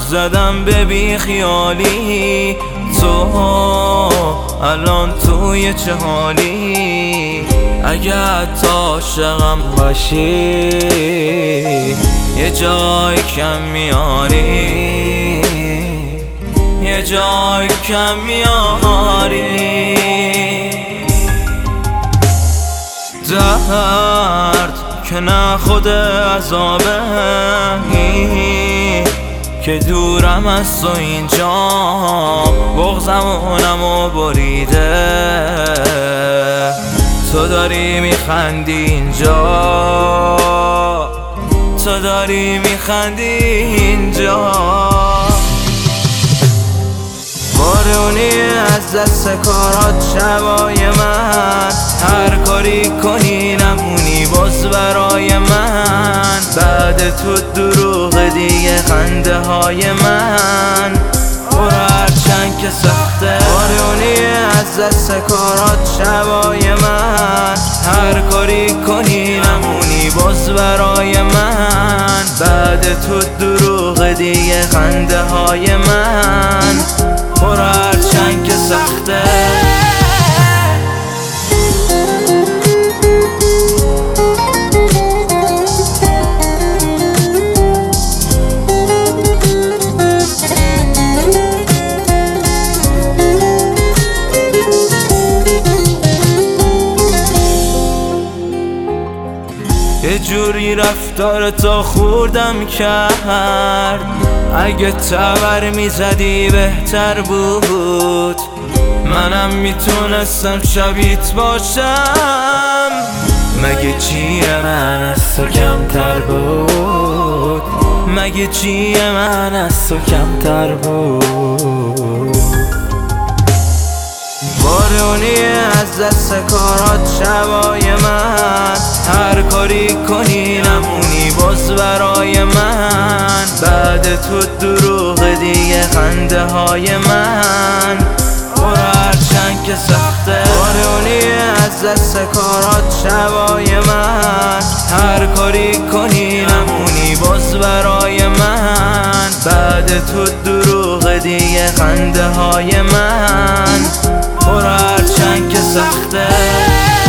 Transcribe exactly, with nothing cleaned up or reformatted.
زدم به بی خیالی، تو الان توی چه حالی؟ اگه حتی عاشقم باشی یه جای کم میاری، یه جای کم میاری. درد که نه خود عذابه که دورم از تو اینجا، بغضمونمو بریده. تو داری میخندی اینجا، تو داری میخندی اینجا. بارونی از دست کارات شبای من، هر کاری کنی نمونی باز برای من. بعد تو دروغ دیگه خنده های من، برو هرچند که سخته. بارونی از دست کارات شبای من، هر کاری کنی نمونی باز برای من. بعد تو دروغ دیگه خنده های من، برو هرچند که سخته. یه جوری رفتار تو خوردم کرد، اگه تبر میزدی بهتر بود. منم میتونستم شبیت باشم، مگه چی من از تو کمتر بود؟ مگه چی من از تو کمتر بود؟ بارونی از دست کارات شبای من، هر کاری کنی نمونی باز برای من. بعد تو دروغ دیگه خنده های من، برو هرچند که سخته. بارونی از دست کارات شبای من، هر کاری کنی نمونی باز برای من. بعد تو دروغ دیگه خنده های من، برو هرچند که سخته.